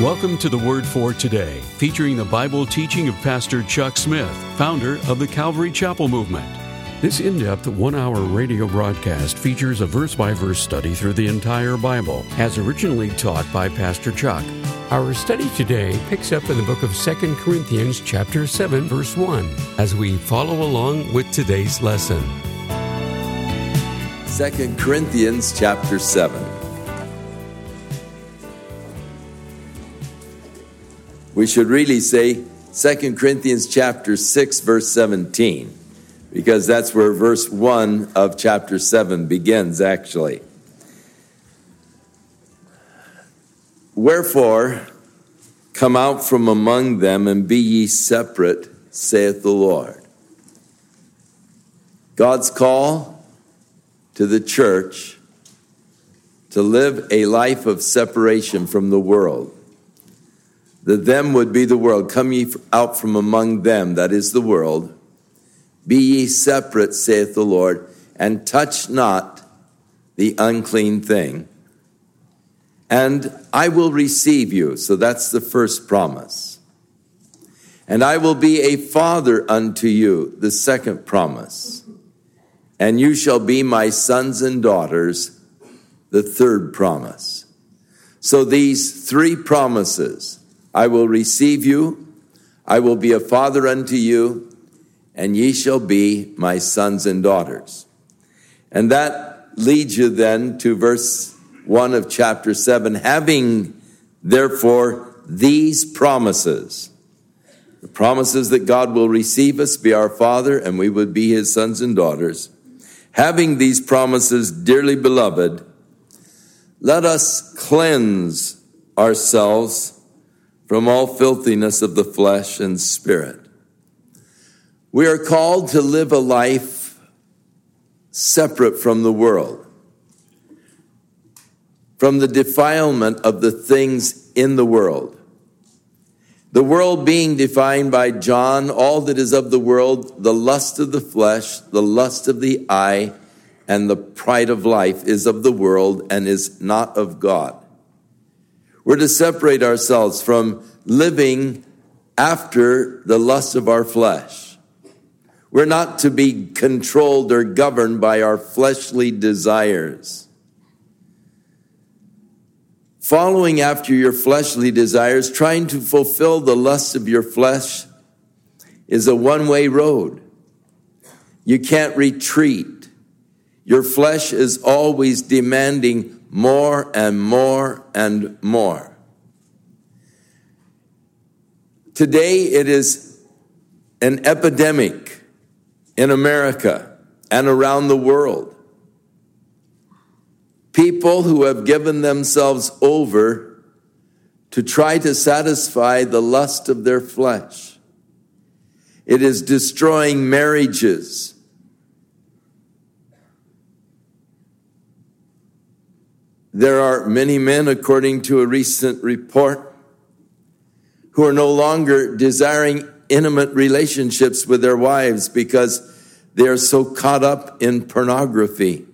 Welcome to the Word for Today, featuring the Bible teaching of Pastor Chuck Smith, founder of the Calvary Chapel Movement. This in-depth one-hour radio broadcast features a verse-by-verse study through the entire Bible, as originally taught by Pastor Chuck. Our study today picks up in the book of 2 Corinthians chapter 7, verse 1, as we follow along with today's lesson. 2 Corinthians chapter 7. We should really say 2 Corinthians chapter 6, verse 17, because that's where verse 1 of chapter 7 begins, actually. Wherefore, come out from among them, and be ye separate, saith the Lord. God's call to the church to live a life of separation from the world. The them would be the world. Come ye out from among them, that is the world. Be ye separate, saith the Lord, and touch not the unclean thing. And I will receive you. So that's the first promise. And I will be a father unto you, the second promise. And you shall be my sons and daughters, the third promise. So these three promises: I will receive you, I will be a father unto you, and ye shall be my sons and daughters. And that leads you then to verse 1 of chapter 7. Having, therefore, these promises, the promises that God will receive us, be our Father, and we would be his sons and daughters. Having these promises, dearly beloved, let us cleanse ourselves from all filthiness of the flesh and spirit. We are called to live a life separate from the world, from the defilement of the things in the world. The world being defined by John, all that is of the world, the lust of the flesh, the lust of the eye, and the pride of life is of the world and is not of God. We're to separate ourselves from living after the lust of our flesh. We're not to be controlled or governed by our fleshly desires. Following after your fleshly desires, trying to fulfill the lusts of your flesh, is a one-way road. You can't retreat. Your flesh is always demanding more and more and more. Today it is an epidemic in America and around the world. People who have given themselves over to try to satisfy the lust of their flesh. It is destroying marriages. There are many men, according to a recent report, who are no longer desiring intimate relationships with their wives because they are so caught up in pornography.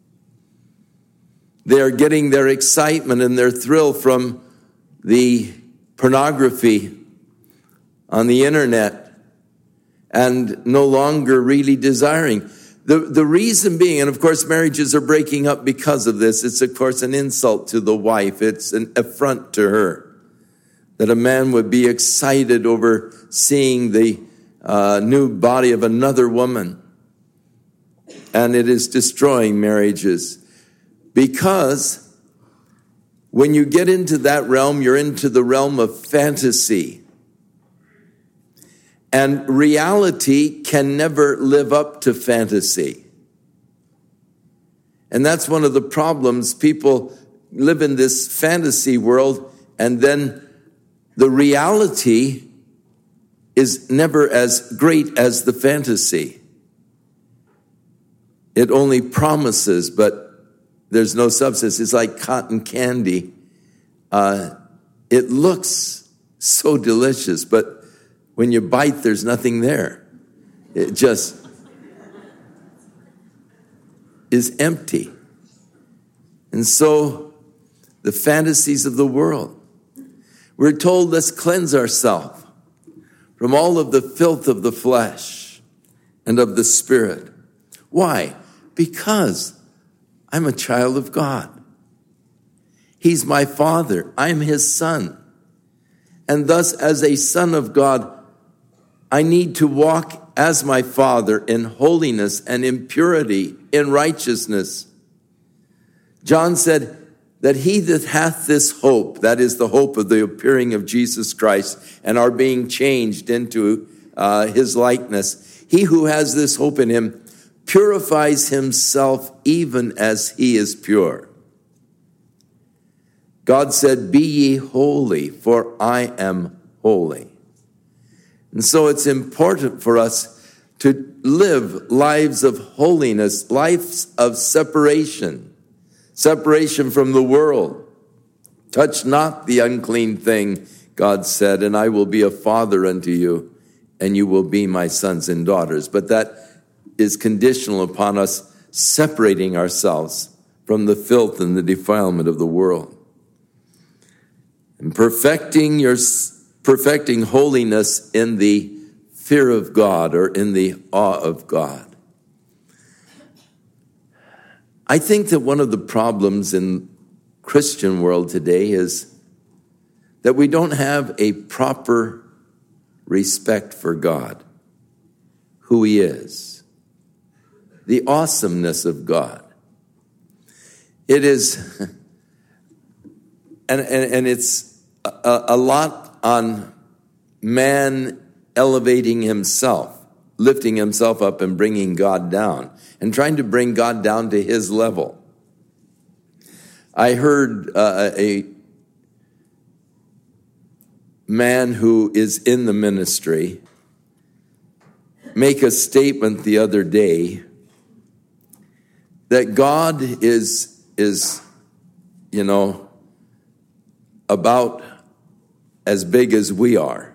They are getting their excitement and their thrill from the pornography on the internet and no longer really desiring. The reason being, and of course marriages are breaking up because of this, it's of course an insult to the wife. It's an affront to her that a man would be excited over seeing the new body of another woman. And it is destroying marriages. Because when you get into that realm, you're into the realm of fantasy. And reality can never live up to fantasy. And that's one of the problems. People live in this fantasy world, and then the reality is never as great as the fantasy. It only promises, but there's no substance. It's like cotton candy. It looks so delicious, but when you bite, there's nothing there. It just is empty. And so the fantasies of the world. We're told, let's cleanse ourselves from all of the filth of the flesh and of the spirit. Why? Because I'm a child of God. He's my Father. I'm his son. And thus, as a son of God, I need to walk as my Father in holiness and in purity, in righteousness. John said that he that hath this hope, that is the hope of the appearing of Jesus Christ and our being changed into his likeness, he who has this hope in him purifies himself even as he is pure. God said, be ye holy, for I am holy. And so it's important for us to live lives of holiness, lives of separation from the world. Touch not the unclean thing, God said, and I will be a father unto you, and you will be my sons and daughters. But that is conditional upon us separating ourselves from the filth and the defilement of the world. And perfecting holiness in the fear of God, or in the awe of God. I think that one of the problems in Christian world today is that we don't have a proper respect for God, who he is, the awesomeness of God. It is, and it's a lot on man elevating himself, lifting himself up and bringing God down, and trying to bring God down to his level. I heard a man who is in the ministry make a statement the other day that God is about as big as we are.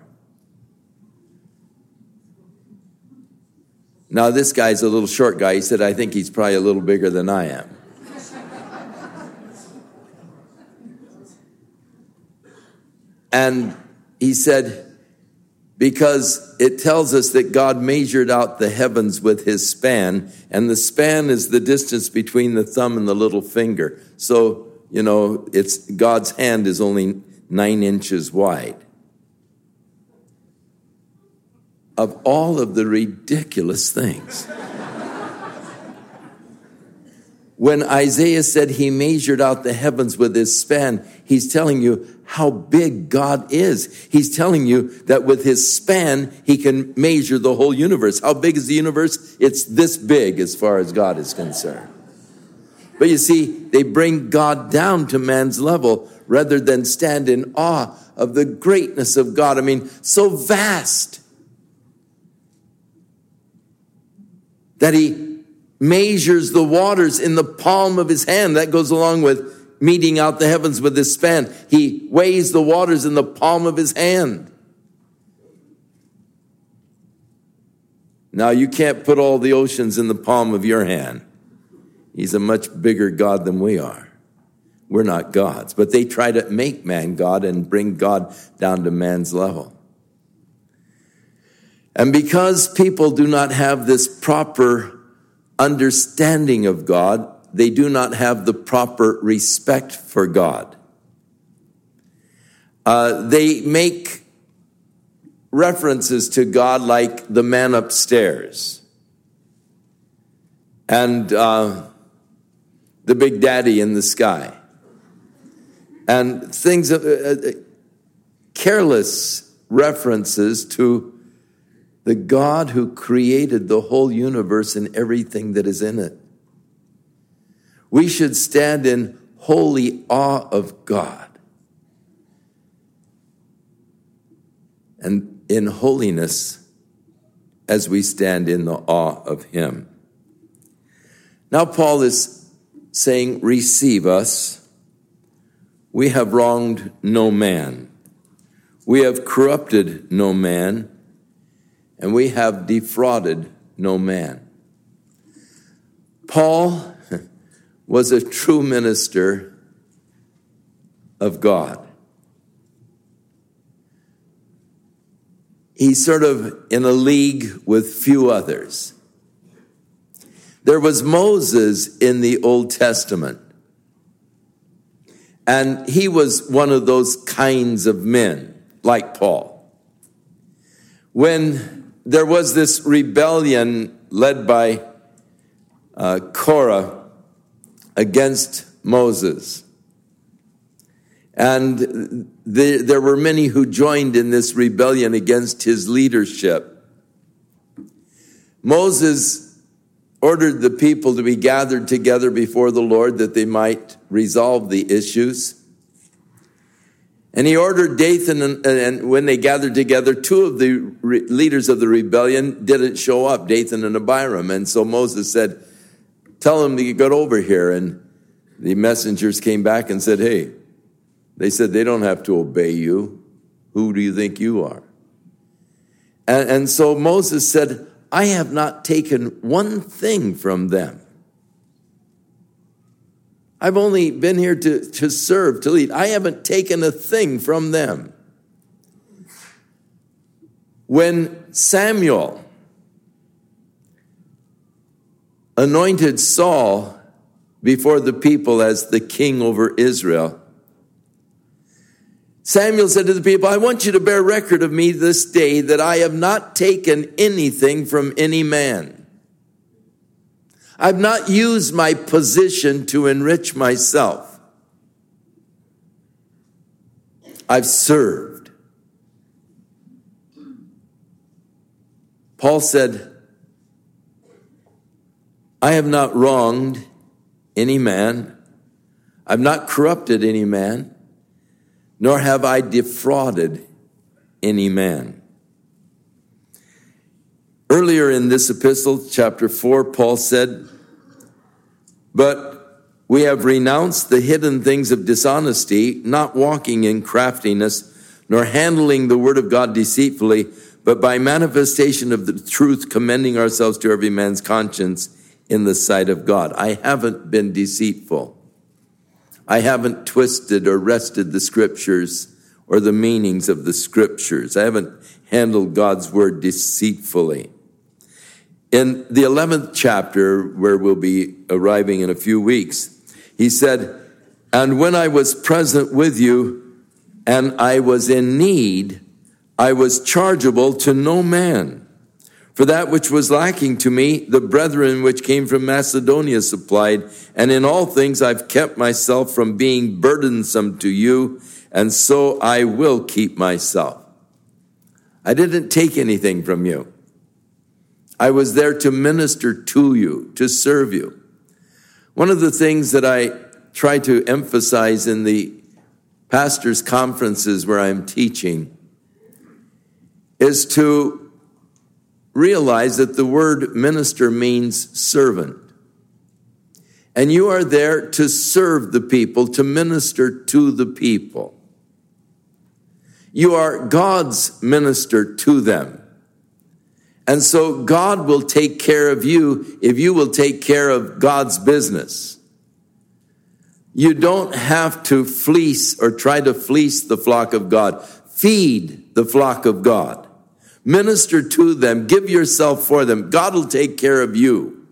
Now, this guy's a little short guy. He said, I think he's probably a little bigger than I am. And he said, because it tells us that God measured out the heavens with his span, and the span is the distance between the thumb and the little finger. So, it's God's hand is only 9 inches wide. Of all of the ridiculous things. When Isaiah said he measured out the heavens with his span, he's telling you how big God is. He's telling you that with his span, he can measure the whole universe. How big is the universe? It's this big as far as God is concerned. But you see, they bring God down to man's level rather than stand in awe of the greatness of God. I mean, so vast that he measures the waters in the palm of his hand. That goes along with meting out the heavens with his span. He weighs the waters in the palm of his hand. Now, you can't put all the oceans in the palm of your hand. He's a much bigger God than we are. We're not gods. But they try to make man God and bring God down to man's level. And because people do not have this proper understanding of God, they do not have the proper respect for God. They make references to God like the man upstairs and the big daddy in the sky, and things, careless references to the God who created the whole universe and everything that is in it. We should stand in holy awe of God and in holiness as we stand in the awe of him. Now Paul is saying, receive us. We have wronged no man. We have corrupted no man. And we have defrauded no man. Paul was a true minister of God. he's sort of in a league with few others. There was Moses in the Old Testament, and he was one of those kinds of men, like Paul. When there was this rebellion led by Korah against Moses, and there were many who joined in this rebellion against his leadership, Moses ordered the people to be gathered together before the Lord that they might resolve the issues. And he ordered Dathan, and when they gathered together, two of the leaders of the rebellion didn't show up, Dathan and Abiram. And so Moses said, tell them to get over here. And the messengers came back and said, hey, they said they don't have to obey you. Who do you think you are? And so Moses said, I have not taken one thing from them. I've only been here to serve, to lead. I haven't taken a thing from them. When Samuel anointed Saul before the people as the king over Israel, Samuel said to the people, I want you to bear record of me this day that I have not taken anything from any man. I've not used my position to enrich myself. I've served. Paul said, I have not wronged any man. I've not corrupted any man, nor have I defrauded any man. Earlier in this epistle, chapter 4, Paul said, but we have renounced the hidden things of dishonesty, not walking in craftiness, nor handling the word of God deceitfully, but by manifestation of the truth, commending ourselves to every man's conscience in the sight of God. I haven't been deceitful. I haven't twisted or wrested the scriptures or the meanings of the scriptures. I haven't handled God's word deceitfully. In the 11th chapter, where we'll be arriving in a few weeks, he said, and when I was present with you and I was in need, I was chargeable to no man. For that which was lacking to me, the brethren which came from Macedonia supplied, and in all things I've kept myself from being burdensome to you, and so I will keep myself. I didn't take anything from you. I was there to minister to you, to serve you. One of the things that I try to emphasize in the pastors' conferences where I'm teaching is to realize that the word minister means servant. And you are there to serve the people, to minister to the people. You are God's minister to them. And so God will take care of you if you will take care of God's business. You don't have to fleece or try to fleece the flock of God. Feed the flock of God. Minister to them. Give yourself for them. God will take care of you.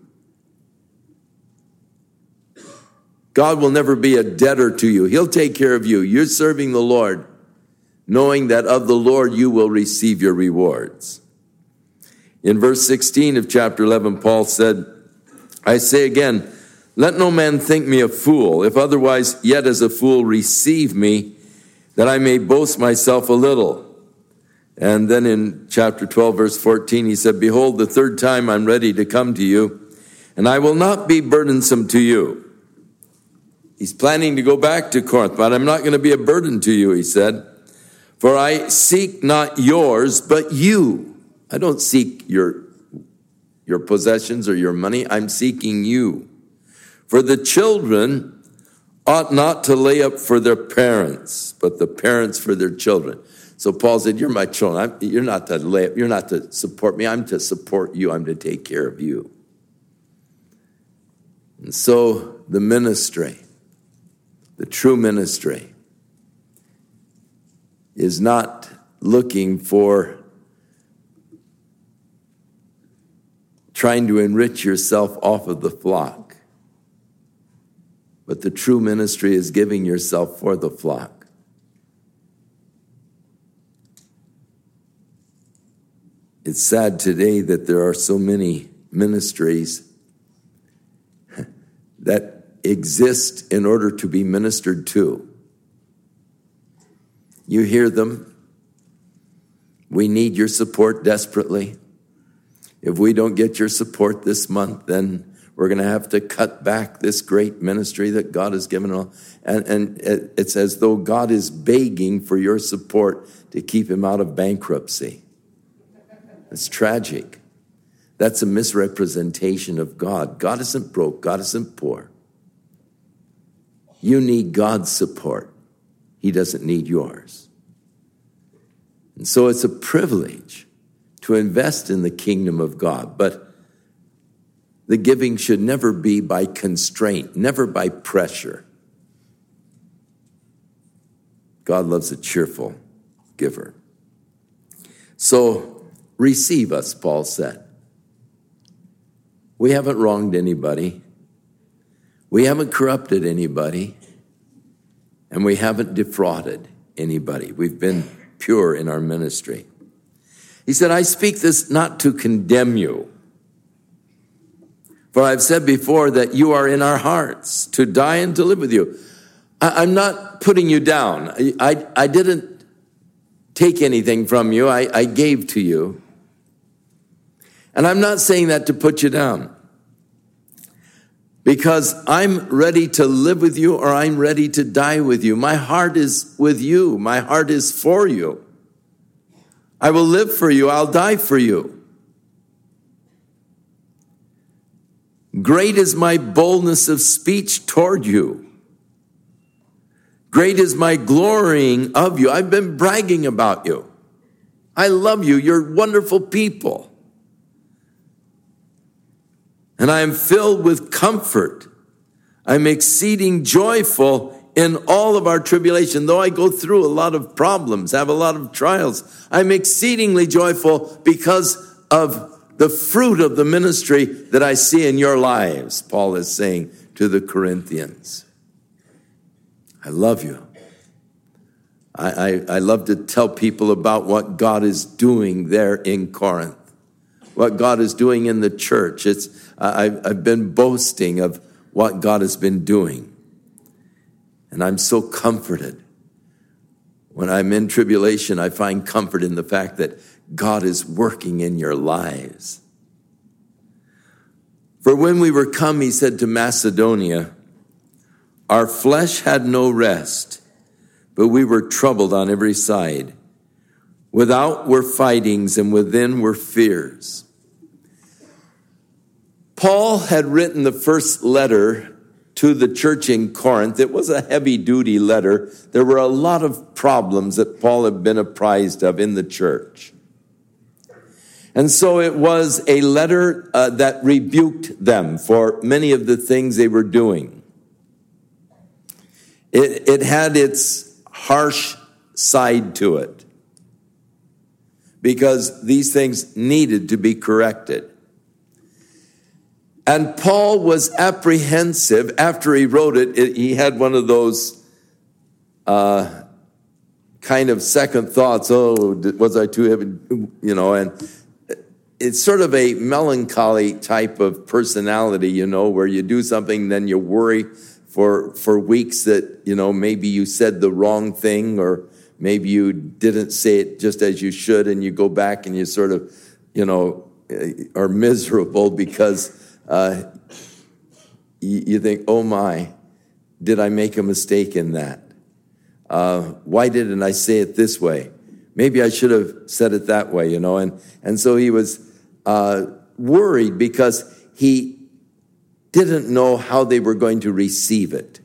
God will never be a debtor to you. He'll take care of you. You're serving the Lord, knowing that of the Lord you will receive your rewards. In verse 16 of chapter 11, Paul said, I say again, let no man think me a fool, if otherwise yet as a fool receive me, that I may boast myself a little. And then in chapter 12, verse 14, he said, behold, the third time I'm ready to come to you, and I will not be burdensome to you. He's planning to go back to Corinth, but I'm not going to be a burden to you, he said. For I seek not yours, but you. I don't seek your possessions or your money. I'm seeking you. For the children ought not to lay up for their parents, but the parents for their children. So Paul said, you're my children. You're not to lay up. You're not to support me. I'm to support you. I'm to take care of you. And so the ministry, the true ministry, is not looking for trying to enrich yourself off of the flock. But the true ministry is giving yourself for the flock. It's sad today that there are so many ministries that exist in order to be ministered to. You hear them. We need your support desperately. If we don't get your support this month, then we're going to have to cut back this great ministry that God has given us. And it's as though God is begging for your support to keep him out of bankruptcy. It's tragic. That's a misrepresentation of God. God isn't broke. God isn't poor. You need God's support. He doesn't need yours. And so it's a privilege to invest in the kingdom of God. But the giving should never be by constraint, never by pressure. God loves a cheerful giver. So receive us, Paul said. We haven't wronged anybody. We haven't corrupted anybody. And we haven't defrauded anybody. We've been pure in our ministry. He said, I speak this not to condemn you. For I've said before that you are in our hearts, to die and to live with you. I'm not putting you down. I didn't take anything from you. I gave to you. And I'm not saying that to put you down. Because I'm ready to live with you or I'm ready to die with you. My heart is with you. My heart is for you. I will live for you. I'll die for you. Great is my boldness of speech toward you. Great is my glorying of you. I've been bragging about you. I love you. You're wonderful people. And I am filled with comfort. I'm exceeding joyful in all of our tribulation. Though I go through a lot of problems, have a lot of trials, I'm exceedingly joyful because of the fruit of the ministry that I see in your lives, Paul is saying to the Corinthians. I love you. I love to tell people about what God is doing there in Corinth, what God is doing in the church. I've been boasting of what God has been doing. And I'm so comforted. When I'm in tribulation, I find comfort in the fact that God is working in your lives. For when we were come, he said, to Macedonia, our flesh had no rest, but we were troubled on every side. Without were fightings, and within were fears. Paul had written the first letter to the church in Corinth. It was a heavy-duty letter. There were a lot of problems that Paul had been apprised of in the church. And so it was a letter that rebuked them for many of the things they were doing. It had its harsh side to it because these things needed to be corrected. And Paul was apprehensive after he wrote it. He had one of those kind of second thoughts. Oh, was I too heavy? And it's sort of a melancholy type of personality, where you do something, then you worry for weeks that, maybe you said the wrong thing or maybe you didn't say it just as you should. And you go back and you sort of, are miserable because you think, oh my, did I make a mistake in that? Why didn't I say it this way? Maybe I should have said it that way, And so he was worried because he didn't know how they were going to receive it.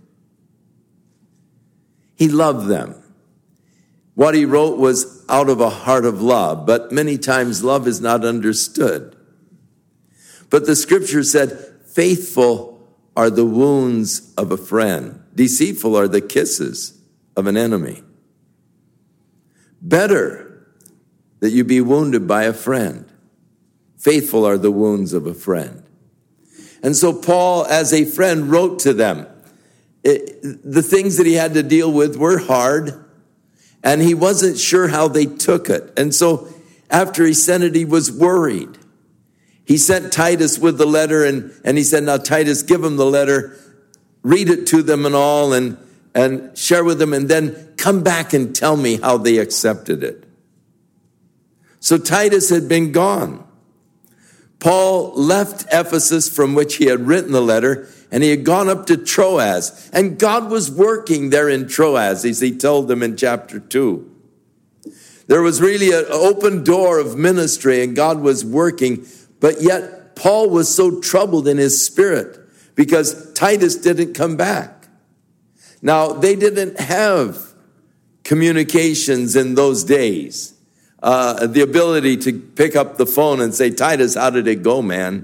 He loved them. What he wrote was out of a heart of love, but many times love is not understood. But the scripture said, faithful are the wounds of a friend. Deceitful are the kisses of an enemy. Better that you be wounded by a friend Faithful are the wounds of a friend. And so Paul, as a friend, wrote to them. The things that he had to deal with were hard, and he wasn't sure how they took it. And so after he sent it, he was worried. He sent Titus with the letter, and he said, now Titus, give him the letter, read it to them and all, and share with them, and then come back and tell me how they accepted it. So Titus had been gone. Paul left Ephesus, from which he had written the letter, and he had gone up to Troas. And God was working there in Troas, as he told them in chapter 2. There was really an open door of ministry, and God was working. But yet Paul was so troubled in his spirit because Titus didn't come back. Now, they didn't have communications in those days. The ability to pick up the phone and say, Titus, how did it go, man?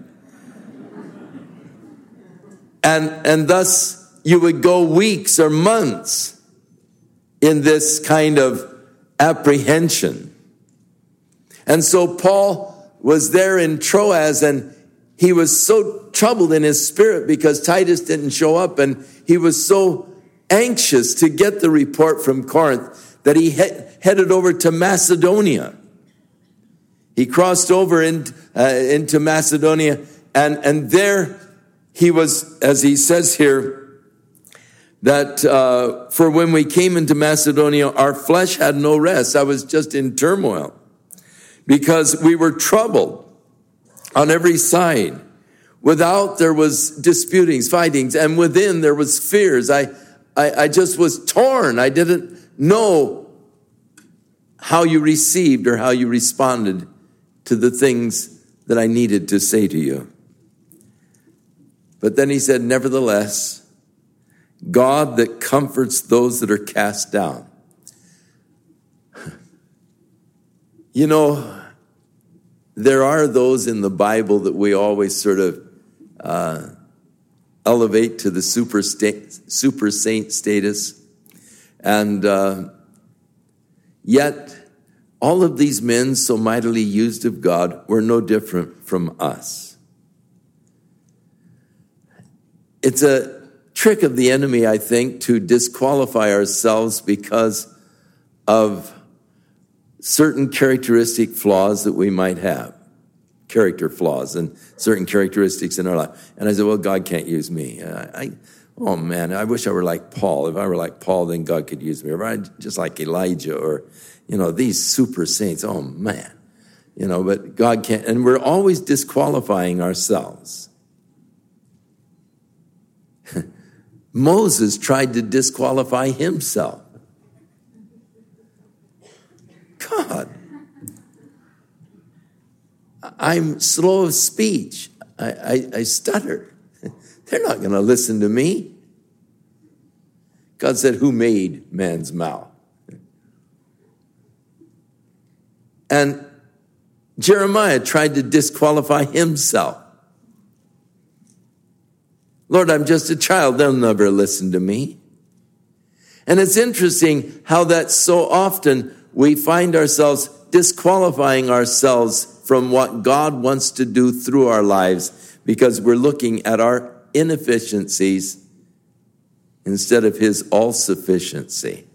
And thus you would go weeks or months in this kind of apprehension. And so Paul was there in Troas, and he was so troubled in his spirit because Titus didn't show up, and he was so anxious to get the report from Corinth that he headed over to Macedonia. He crossed over into Macedonia, and there he was, as he says here, that for when we came into Macedonia, our flesh had no rest. I was just in turmoil because we were troubled on every side. Without, there was disputings, fightings, and within there was fears. I just was torn. I didn't know how you received or how you responded to the things that I needed to say to you. But then he said, nevertheless, God that comforts those that are cast down. You know, there are those in the Bible that we always sort of elevate to the super saint status. And yet, all of these men so mightily used of God were no different from us. It's a trick of the enemy, I think, to disqualify ourselves because of certain characteristic flaws that we might have. Character flaws and certain characteristics in our life. And I said, well, God can't use me. Oh man, I wish I were like Paul. If I were like Paul, then God could use me. Or I just like Elijah or, these super saints. Oh man, but God can't. And we're always disqualifying ourselves. Moses tried to disqualify himself. God, I'm slow of speech. I stutter. They're not going to listen to me. God said, who made man's mouth? And Jeremiah tried to disqualify himself. Lord, I'm just a child. They'll never listen to me. And it's interesting how that so often we find ourselves disqualifying ourselves from what God wants to do through our lives because we're looking at our inefficiencies instead of his all-sufficiency.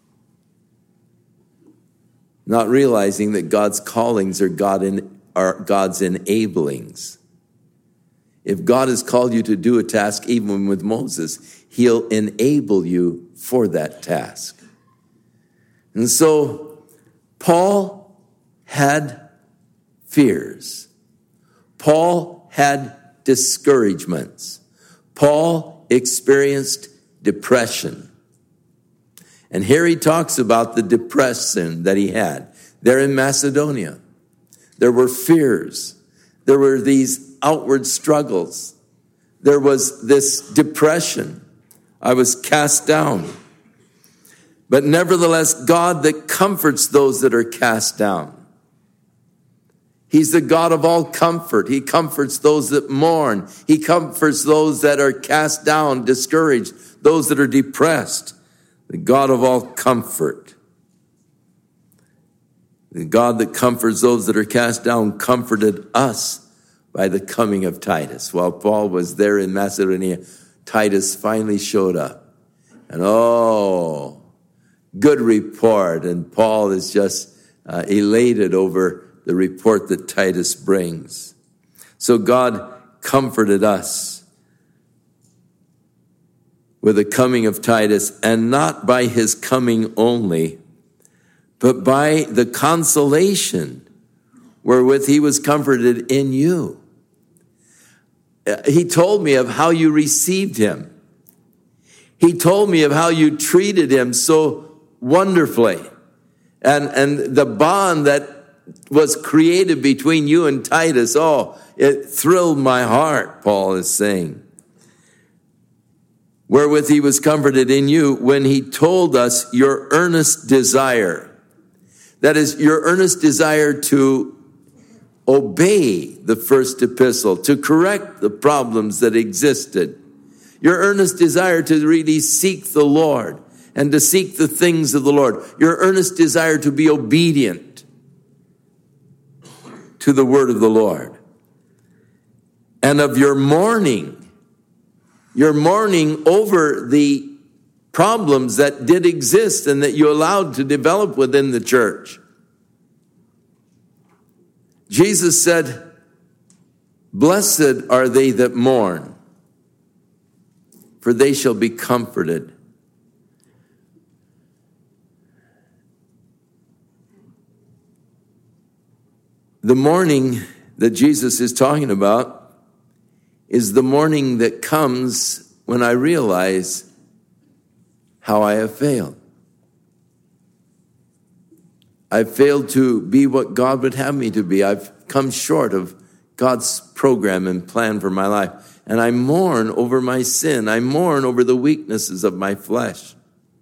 Not realizing that God's callings are God's enablings. If God has called you to do a task, even with Moses, he'll enable you for that task. And so Paul had fears. Paul had discouragements. Paul experienced depression. And here he talks about the depression that he had there in Macedonia. There were fears. There were these outward struggles. There was this depression. I was cast down. But nevertheless, God that comforts those that are cast down. He's the God of all comfort. He comforts those that mourn. He comforts those that are cast down, discouraged, those that are depressed. The God of all comfort. The God that comforts those that are cast down comforted us by the coming of Titus. While Paul was there in Macedonia, Titus finally showed up. And good report. And Paul is just elated over the report that Titus brings. So God comforted us with the coming of Titus, and not by his coming only, but by the consolation wherewith he was comforted in you. He told me of how you received him. He told me of how you treated him so wonderfully. And the bond that was created between you and Titus, it thrilled my heart, Paul is saying. Wherewith he was comforted in you when he told us your earnest desire. That is, your earnest desire to obey the first epistle, to correct the problems that existed. Your earnest desire to really seek the Lord and to seek the things of the Lord. Your earnest desire to be obedient to the word of the Lord. And of your mourning over the problems that did exist and that you allowed to develop within the church. Jesus said, "Blessed are they that mourn, for they shall be comforted." The mourning that Jesus is talking about is the mourning that comes when I realize how I have failed. I've failed to be what God would have me to be. I've come short of God's program and plan for my life. And I mourn over my sin. I mourn over the weaknesses of my flesh.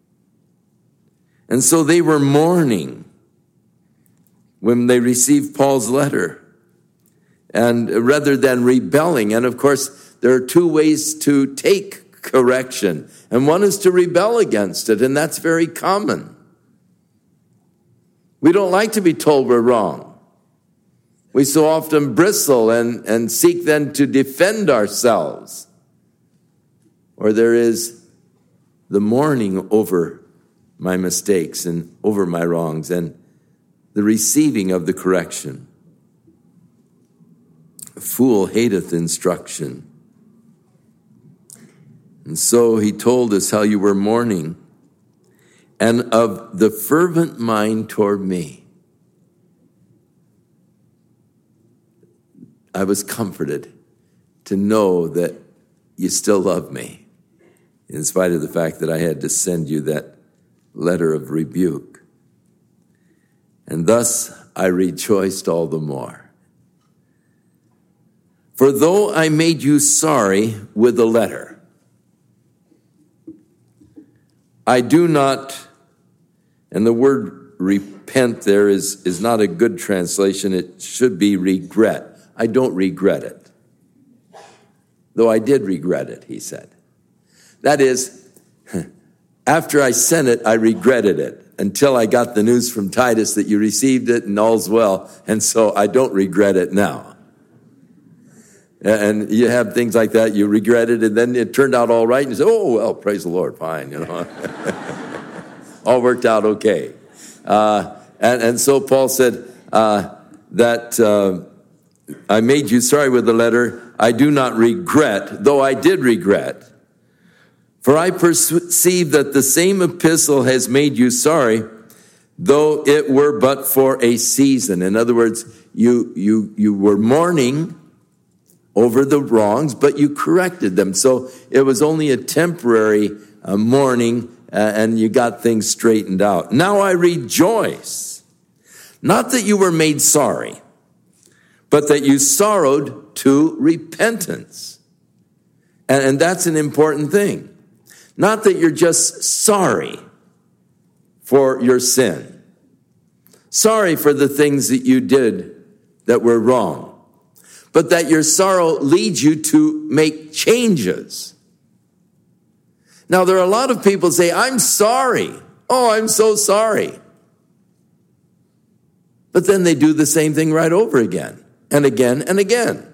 And so they were mourning when they received Paul's letter. And rather than rebelling, and of course, there are two ways to take correction. And one is to rebel against it, and that's very common. We don't like to be told we're wrong. We so often bristle and seek then to defend ourselves. Or there is the mourning over my mistakes and over my wrongs and the receiving of the correction. A fool hateth instruction. And so he told us how you were mourning, and of the fervent mind toward me. I was comforted to know that you still love me, in spite of the fact that I had to send you that letter of rebuke. And thus I rejoiced all the more. For though I made you sorry with the letter, I do not, and the word repent there is not a good translation. It should be regret. I don't regret it. Though I did regret it, he said. That is, after I sent it, I regretted it until I got the news from Titus that you received it and all's well. And so I don't regret it now. And you have things like that. You regret it, and then it turned out all right. And you say, "Oh, well, praise the Lord, fine." All worked out okay. And so Paul said that I made you sorry with the letter. I do not regret, though I did regret. For I perceive that the same epistle has made you sorry, though it were but for a season. In other words, you were mourning over the wrongs, but you corrected them. So it was only a temporary mourning, and you got things straightened out. Now I rejoice, not that you were made sorry, but that you sorrowed to repentance. And that's an important thing. Not that you're just sorry for your sin, sorry for the things that you did that were wrong, but that your sorrow leads you to make changes. Now, there are a lot of people who say, "I'm sorry. Oh, I'm so sorry." But then they do the same thing right over again and again and again.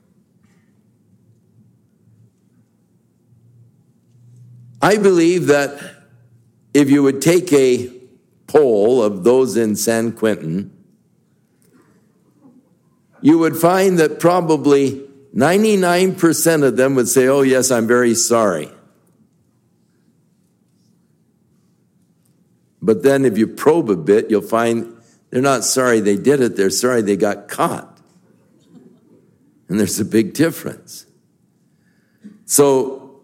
I believe that if you would take a poll of those in San Quentin, you would find that probably 99% of them would say, oh, yes, I'm very sorry. But then if you probe a bit, you'll find they're not sorry they did it, they're sorry they got caught. And there's a big difference. So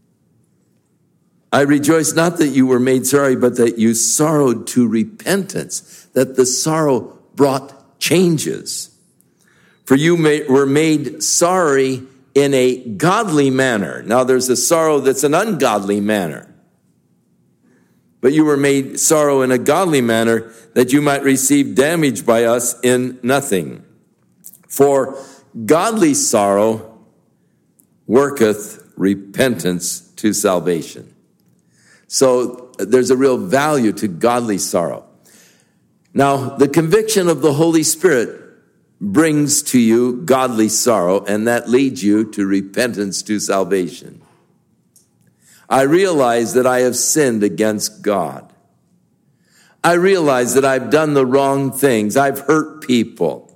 I rejoice not that you were made sorry, but that you sorrowed to repentance, that the sorrow brought changes. For you were made sorry in a godly manner. Now there's a sorrow that's an ungodly manner. But you were made sorrow in a godly manner, that you might receive damage by us in nothing. For godly sorrow worketh repentance to salvation. So there's a real value to godly sorrow. Now, the conviction of the Holy Spirit brings to you godly sorrow, and that leads you to repentance to salvation. I realize that I have sinned against God. I realize that I've done the wrong things. I've hurt people.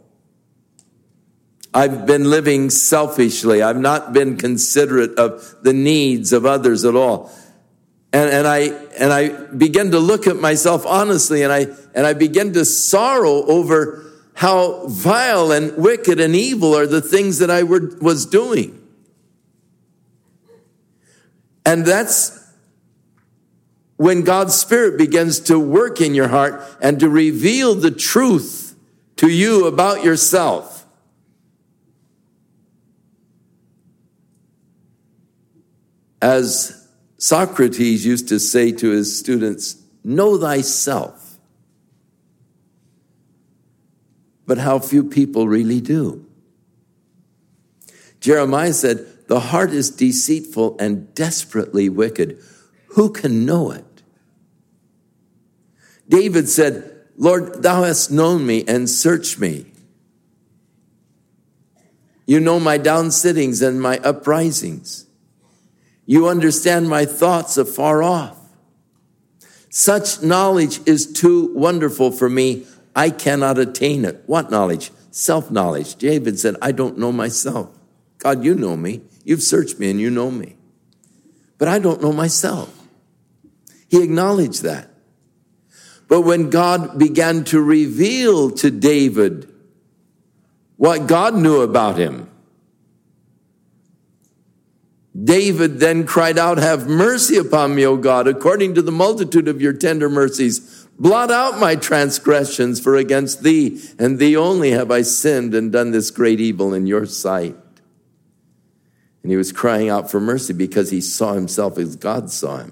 I've been living selfishly. I've not been considerate of the needs of others at all. And I begin to look at myself honestly, and I begin to sorrow over how vile and wicked and evil are the things that I was doing. And that's when God's Spirit begins to work in your heart and to reveal the truth to you about yourself. As Socrates used to say to his students, know thyself. But how few people really do. Jeremiah said, the heart is deceitful and desperately wicked. Who can know it? David said, Lord, thou hast known me and searched me. You know my downsittings and my uprisings. You understand my thoughts afar off. Such knowledge is too wonderful for me. I cannot attain it. What knowledge? Self-knowledge. David said, I don't know myself. God, you know me. You've searched me and you know me. But I don't know myself. He acknowledged that. But when God began to reveal to David what God knew about him, David then cried out, have mercy upon me, O God, according to the multitude of your tender mercies. Blot out my transgressions, for against thee and thee only have I sinned and done this great evil in your sight. And he was crying out for mercy because he saw himself as God saw him.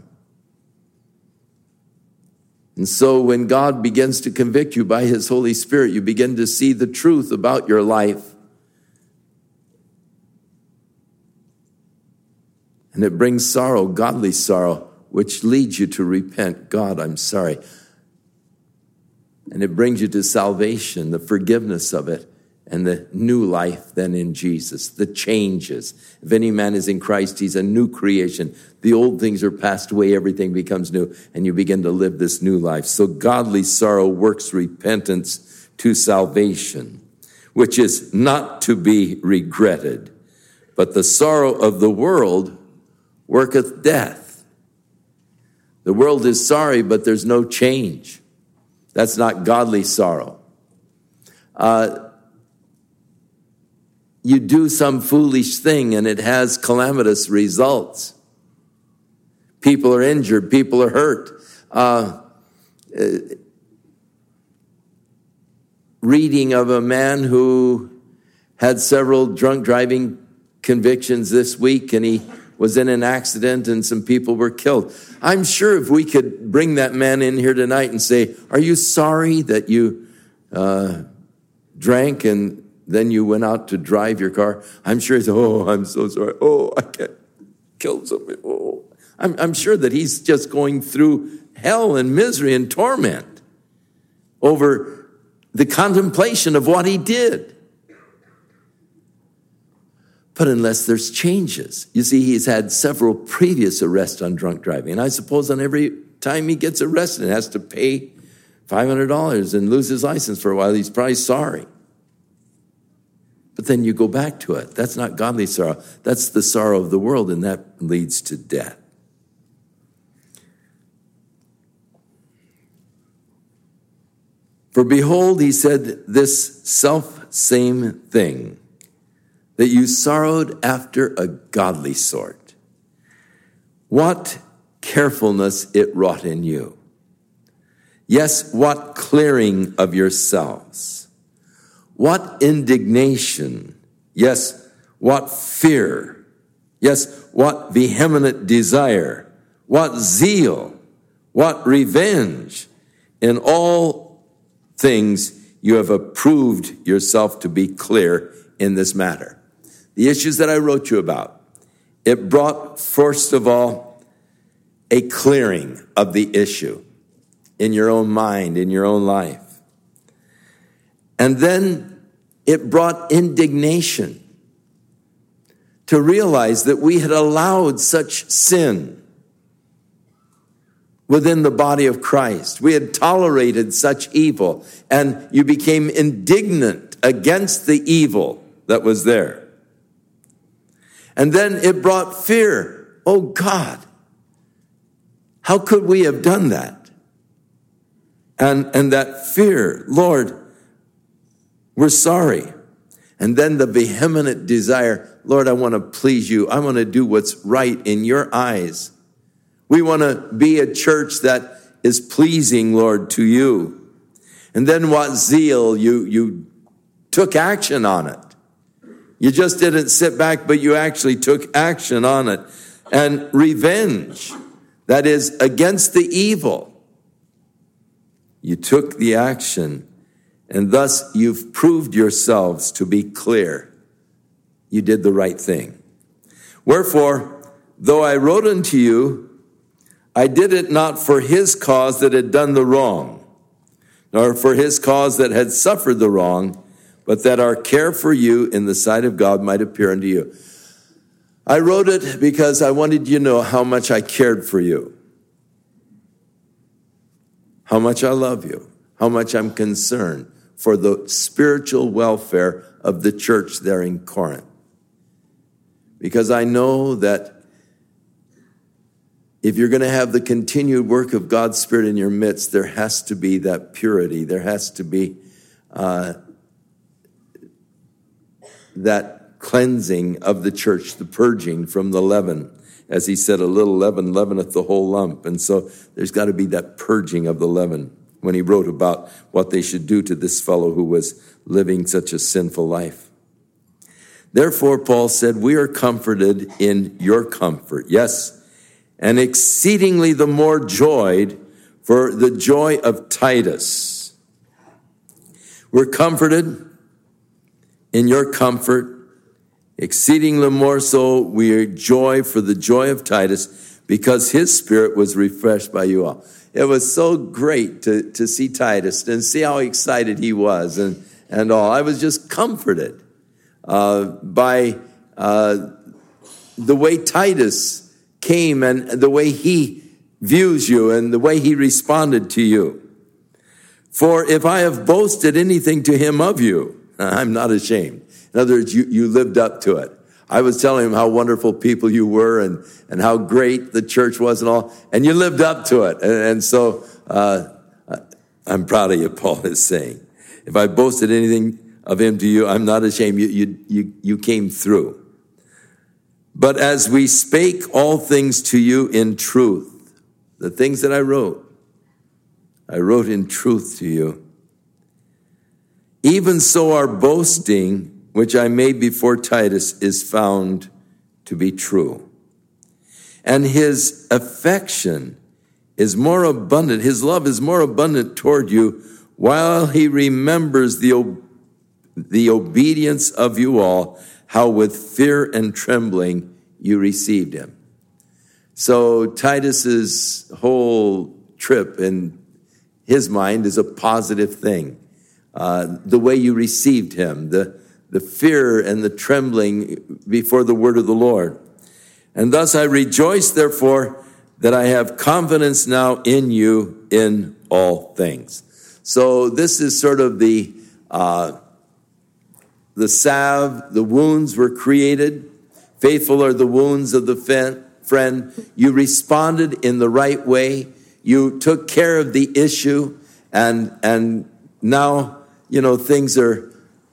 And so when God begins to convict you by his Holy Spirit, you begin to see the truth about your life. And it brings sorrow, godly sorrow, which leads you to repent. God, I'm sorry. And it brings you to salvation, the forgiveness of it, and the new life then in Jesus, the changes. If any man is in Christ, he's a new creation. The old things are passed away, everything becomes new, and you begin to live this new life. So godly sorrow works repentance to salvation, which is not to be regretted. But the sorrow of the world worketh death. The world is sorry, but there's no change. That's not godly sorrow. You do some foolish thing and it has calamitous results. People are injured. People are hurt. Reading of a man who had several drunk driving convictions this week, and he was in an accident and some people were killed. I'm sure if we could bring that man in here tonight and say, are you sorry that you drank and then you went out to drive your car? I'm sure he'd say, oh, I'm so sorry. Oh, I can't kill somebody. Oh, I'm sure that he's just going through hell and misery and torment over the contemplation of what he did. But unless there's changes. You see, he's had several previous arrests on drunk driving. And I suppose on every time he gets arrested and has to pay $500 and lose his license for a while, he's probably sorry. But then you go back to it. That's not godly sorrow. That's the sorrow of the world, and that leads to death. For behold, he said this self-same thing, that you sorrowed after a godly sort. What carefulness it wrought in you. Yes, what clearing of yourselves. What indignation. Yes, what fear. Yes, what vehement desire. What zeal. What revenge. In all things you have approved yourself to be clear in this matter. The issues that I wrote you about, it brought, first of all, a clearing of the issue in your own mind, in your own life. And then it brought indignation to realize that we had allowed such sin within the body of Christ. We had tolerated such evil, and you became indignant against the evil that was there. And then it brought fear. Oh God, how could we have done that? And that fear, Lord, we're sorry. And then the vehement desire, Lord, I want to please you. I want to do what's right in your eyes. We want to be a church that is pleasing, Lord, to you. And then what zeal, you took action on it. You just didn't sit back, but you actually took action on it. And revenge, that is against the evil. You took the action, and thus you've proved yourselves to be clear. You did the right thing. Wherefore, though I wrote unto you, I did it not for his cause that had done the wrong, nor for his cause that had suffered the wrong, but that our care for you in the sight of God might appear unto you. I wrote it because I wanted you to know how much I cared for you, how much I love you, how much I'm concerned for the spiritual welfare of the church there in Corinth. Because I know that if you're going to have the continued work of God's Spirit in your midst, there has to be that purity. There has to be that cleansing of the church, the purging from the leaven. As he said, a little leaven leaveneth the whole lump. And so there's got to be that purging of the leaven when he wrote about what they should do to this fellow who was living such a sinful life. Therefore, Paul said, we are comforted in your comfort. Yes, and exceedingly the more joyed for the joy of Titus. We're comforted in your comfort, exceedingly more so we are joy for the joy of Titus, because his spirit was refreshed by you all. It was so great to see Titus and see how excited he was and all. I was just comforted by the way Titus came and the way he views you and the way he responded to you. For if I have boasted anything to him of you, I'm not ashamed. In other words, you lived up to it. I was telling him how wonderful people you were and how great the church was and all, and you lived up to it. And so I'm proud of you, Paul is saying. If I boasted anything of him to you, I'm not ashamed. You came through. But as we spake all things to you in truth, the things that I wrote in truth to you. Even so our boasting, which I made before Titus, is found to be true. And his affection is more abundant, his love is more abundant toward you, while he remembers the obedience of you all, how with fear and trembling you received him. So Titus's whole trip in his mind is a positive thing. the way you received him, the fear and the trembling before the word of the Lord. And thus I rejoice, therefore, that I have confidence now in you in all things. So this is sort of the salve, the wounds were created. Faithful are the wounds of the friend. You responded in the right way. You took care of the issue, and now, things are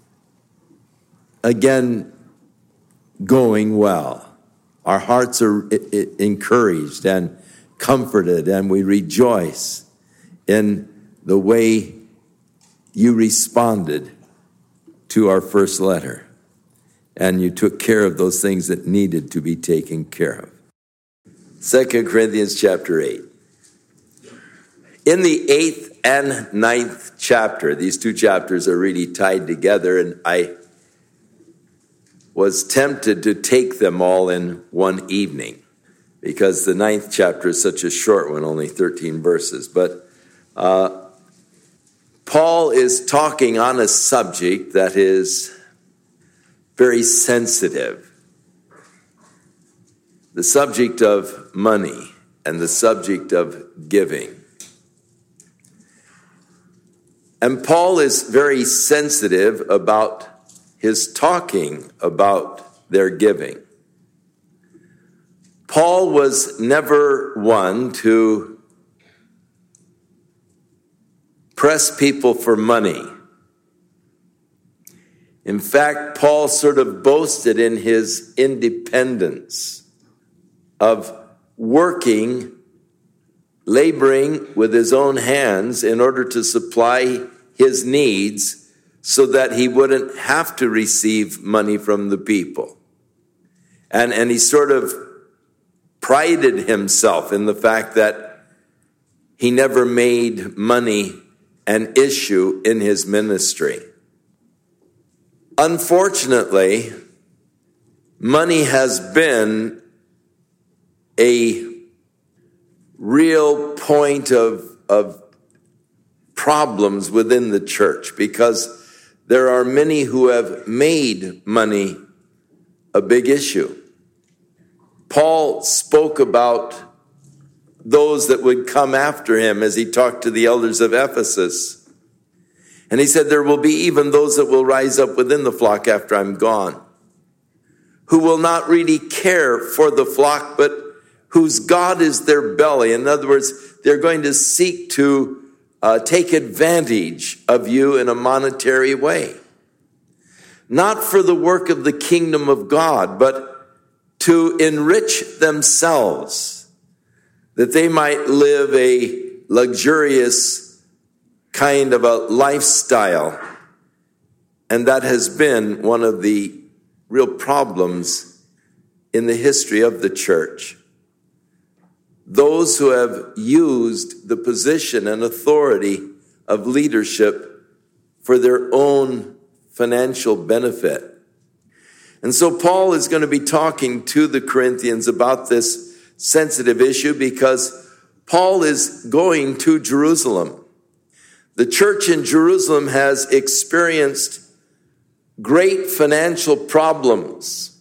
again going well. Our hearts are encouraged and comforted, and we rejoice in the way you responded to our first letter, and you took care of those things that needed to be taken care of. 2 Corinthians chapter 8. In the 8th and 9th chapter, these two chapters are really tied together, and I was tempted to take them all in one evening because the 9th chapter is such a short one, only 13 verses. But Paul is talking on a subject that is very sensitive. The subject of money and the subject of giving. And Paul is very sensitive about his talking about their giving. Paul was never one to press people for money. In fact, Paul sort of boasted in his independence of working, laboring with his own hands in order to supply his needs so that he wouldn't have to receive money from the people. And he sort of prided himself in the fact that he never made money an issue in his ministry. Unfortunately, money has been a real point of problems within the church because there are many who have made money a big issue. Paul spoke about those that would come after him as he talked to the elders of Ephesus. And he said, there will be even those that will rise up within the flock after I'm gone, who will not really care for the flock, but whose God is their belly. In other words, they're going to seek to take advantage of you in a monetary way. Not for the work of the kingdom of God, but to enrich themselves, that they might live a luxurious kind of a lifestyle. And that has been one of the real problems in the history of the church. Those who have used the position and authority of leadership for their own financial benefit. And so Paul is going to be talking to the Corinthians about this sensitive issue because Paul is going to Jerusalem. The church in Jerusalem has experienced great financial problems.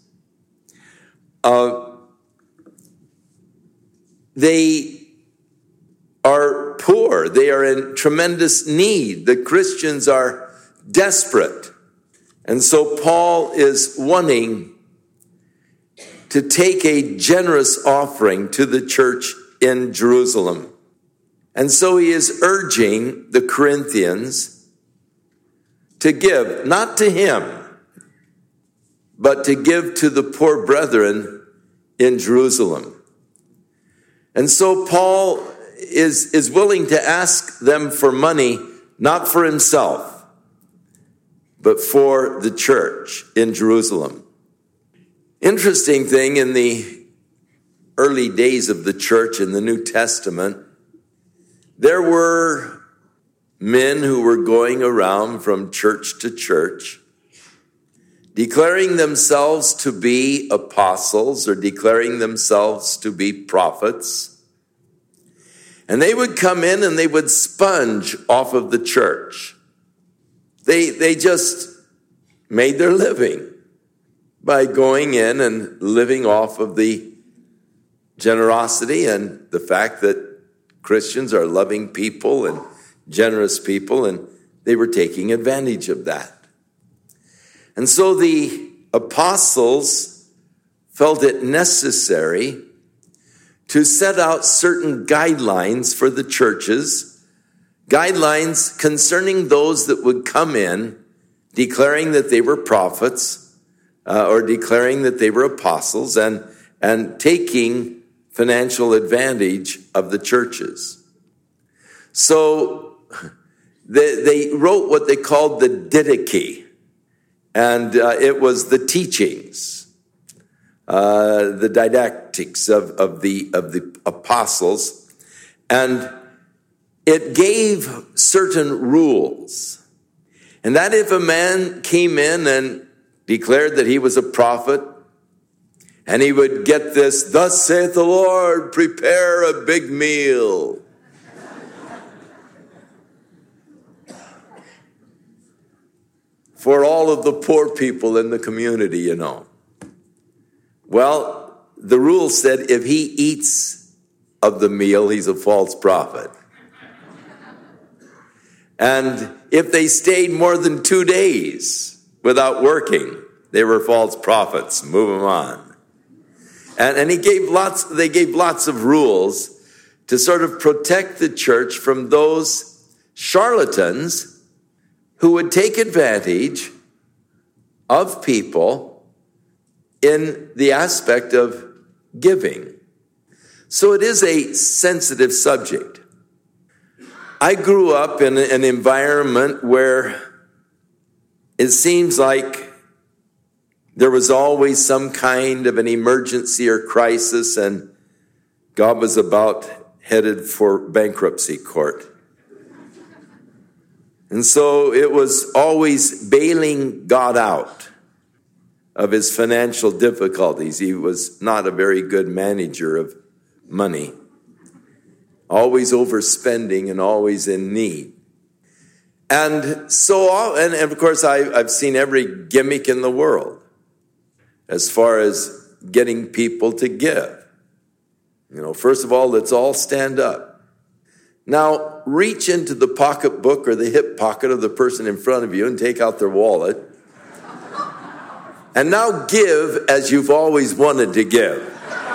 They are poor. They are in tremendous need. The Christians are desperate. And so Paul is wanting to take a generous offering to the church in Jerusalem. And so he is urging the Corinthians to give, not to him, but to give to the poor brethren in Jerusalem. And so Paul is willing to ask them for money, not for himself, but for the church in Jerusalem. Interesting thing, in the early days of the church in the New Testament, there were men who were going around from church to church, declaring themselves to be apostles or declaring themselves to be prophets. And they would come in and they would sponge off of the church. They just made their living by going in and living off of the generosity and the fact that Christians are loving people and generous people, and they were taking advantage of that. And so the apostles felt it necessary to set out certain guidelines for the churches, guidelines concerning those that would come in declaring that they were prophets or declaring that they were apostles and taking financial advantage of the churches. So they wrote what they called the Didache, and it was the teachings, the didactics of the apostles, and it gave certain rules. And that if a man came in and declared that he was a prophet, and he would get this, "Thus saith the Lord, prepare a big meal." For all of the poor people in the community, you know. Well, the rule said if he eats of the meal, he's a false prophet. And if they stayed more than 2 days without working, they were false prophets. Move them on. And they gave lots of rules to sort of protect the church from those charlatans who would take advantage of people in the aspect of giving. So it is a sensitive subject. I grew up in an environment where it seems like there was always some kind of an emergency or crisis, and God was about headed for bankruptcy court. And so it was always bailing God out of his financial difficulties. He was not a very good manager of money, always overspending and always in need. And so, and of course, I've seen every gimmick in the world as far as getting people to give. You know, first of all, let's all stand up. Now, reach into the pocketbook or the hip pocket of the person in front of you and take out their wallet. And now give as you've always wanted to give.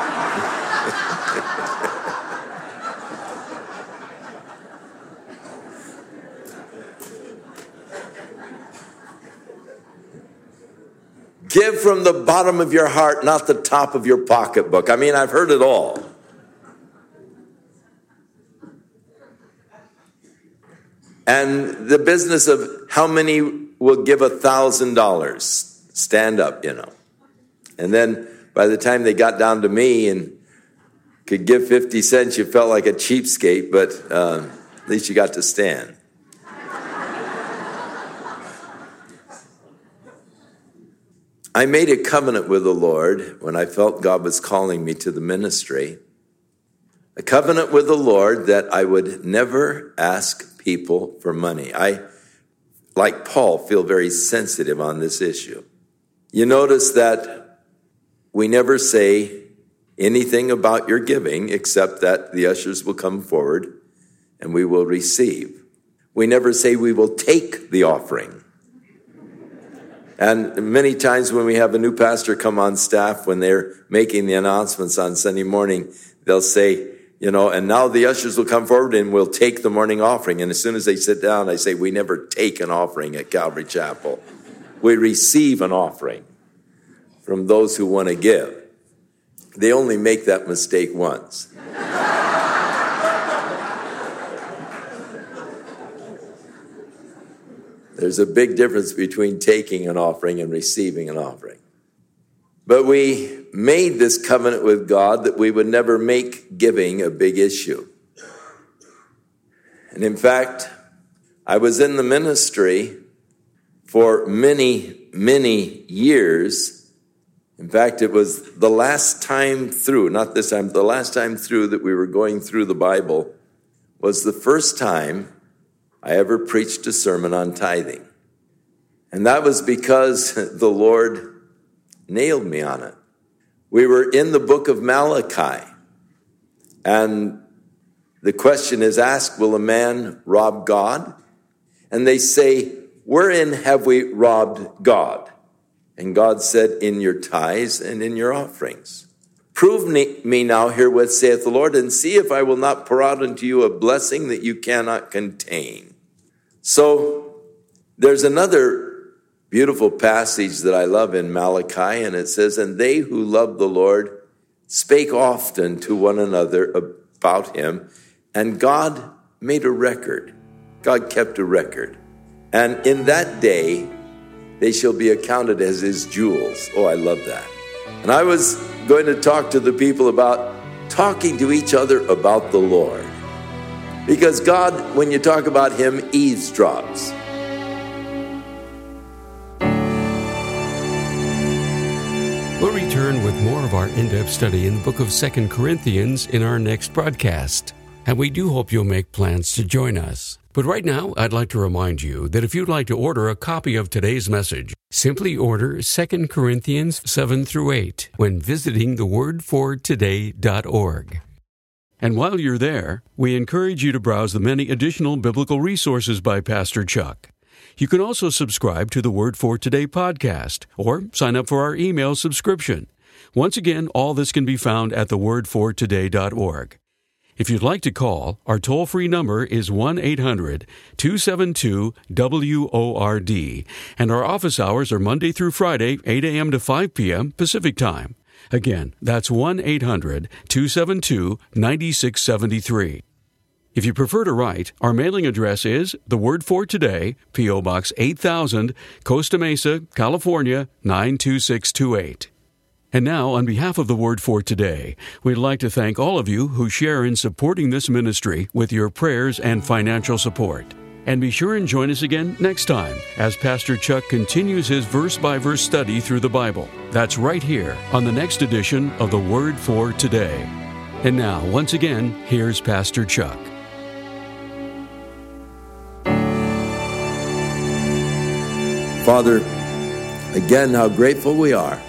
Give from the bottom of your heart, not the top of your pocketbook. I mean, I've heard it all. And the business of how many will give $1,000, stand up, you know. And then by the time they got down to me and could give 50 cents, you felt like a cheapskate, but at least you got to stand. I made a covenant with the Lord when I felt God was calling me to the ministry. A covenant with the Lord that I would never ask people for money. I, like Paul, feel very sensitive on this issue. You notice that we never say anything about your giving except that the ushers will come forward and we will receive. We never say we will take the offering. And many times when we have a new pastor come on staff, when they're making the announcements on Sunday morning, they'll say, you know, and now the ushers will come forward and we'll take the morning offering. And as soon as they sit down, I say, we never take an offering at Calvary Chapel. We receive an offering from those who want to give. They only make that mistake once. There's a big difference between taking an offering and receiving an offering. But we made this covenant with God that we would never make giving a big issue. And in fact, I was in the ministry for many, many years. In fact, it was the last time through, not this time, the last time through that we were going through the Bible was the first time I ever preached a sermon on tithing. And that was because the Lord nailed me on it. We were in the book of Malachi, and the question is asked, will a man rob God? And they say, wherein have we robbed God? And God said, in your tithes and in your offerings. Prove me now herewith, saith the Lord, and see if I will not pour out unto you a blessing that you cannot contain. So there's another beautiful passage that I love in Malachi, and it says, and they who love the Lord spake often to one another about him, and God made a record. God kept a record. And in that day, they shall be accounted as his jewels. Oh, I love that. And I was going to talk to the people about talking to each other about the Lord. Because God, when you talk about him, eavesdrops. We'll return with more of our in-depth study in the book of 2 Corinthians in our next broadcast. And we do hope you'll make plans to join us. But right now, I'd like to remind you that if you'd like to order a copy of today's message, simply order 2 Corinthians 7-8 when visiting thewordfortoday.org. And while you're there, we encourage you to browse the many additional biblical resources by Pastor Chuck. You can also subscribe to the Word for Today podcast or sign up for our email subscription. Once again, all this can be found at thewordfortoday.org. If you'd like to call, our toll-free number is 1-800-272-WORD, and our office hours are Monday through Friday, 8 a.m. to 5 p.m. Pacific Time. Again, that's 1-800-272-9673. If you prefer to write, our mailing address is The Word for Today, P.O. Box 8000, Costa Mesa, California, 92628. And now, on behalf of The Word for Today, we'd like to thank all of you who share in supporting this ministry with your prayers and financial support. And be sure and join us again next time as Pastor Chuck continues his verse-by-verse study through the Bible. That's right here on the next edition of The Word for Today. And now, once again, here's Pastor Chuck. Father, again, how grateful we are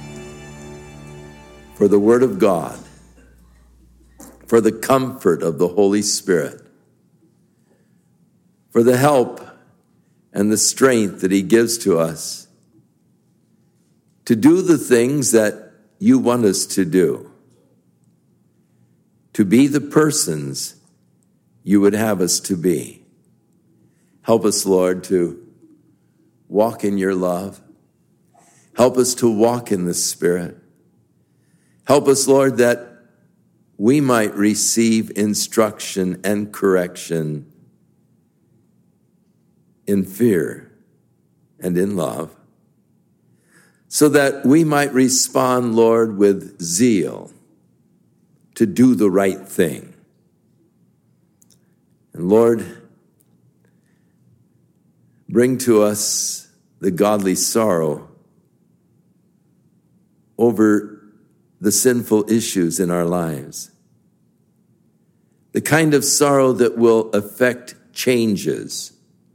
for the Word of God, for the comfort of the Holy Spirit, for the help and the strength that he gives to us to do the things that you want us to do, to be the persons you would have us to be. Help us, Lord, to walk in your love. Help us to walk in the Spirit. Help us, Lord, that we might receive instruction and correction in fear and in love, so that we might respond, Lord, with zeal to do the right thing. And Lord, bring to us the godly sorrow over the sinful issues in our lives. The kind of sorrow that will affect changes.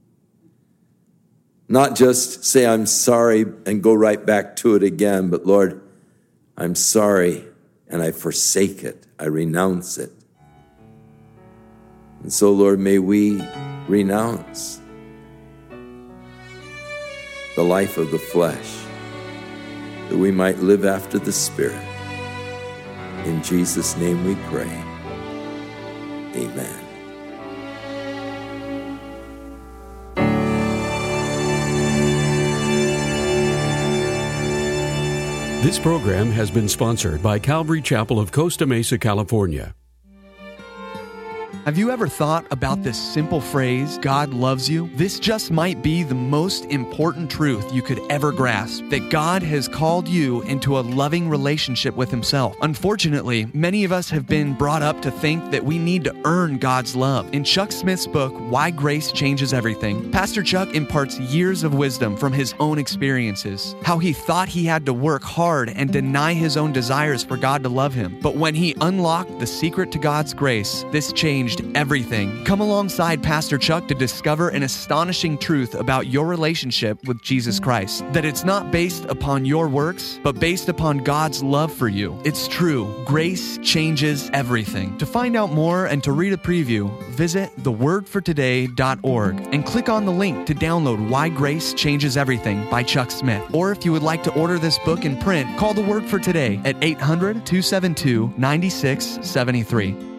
Not just say, I'm sorry and go right back to it again, but Lord, I'm sorry and I forsake it. I renounce it. And so, Lord, may we renounce the life of the flesh, that we might live after the Spirit. In Jesus' name we pray. Amen. This program has been sponsored by Calvary Chapel of Costa Mesa, California. Have you ever thought about this simple phrase, God loves you? This just might be the most important truth you could ever grasp, that God has called you into a loving relationship with Himself. Unfortunately, many of us have been brought up to think that we need to earn God's love. In Chuck Smith's book, Why Grace Changes Everything, Pastor Chuck imparts years of wisdom from his own experiences, how he thought he had to work hard and deny his own desires for God to love him. But when he unlocked the secret to God's grace, this changed changed everything. Come alongside Pastor Chuck to discover an astonishing truth about your relationship with Jesus Christ. That it's not based upon your works, but based upon God's love for you. It's true. Grace changes everything. To find out more and to read a preview, visit thewordfortoday.org and click on the link to download Why Grace Changes Everything by Chuck Smith. Or if you would like to order this book in print, call The Word for Today at 800-272-9673.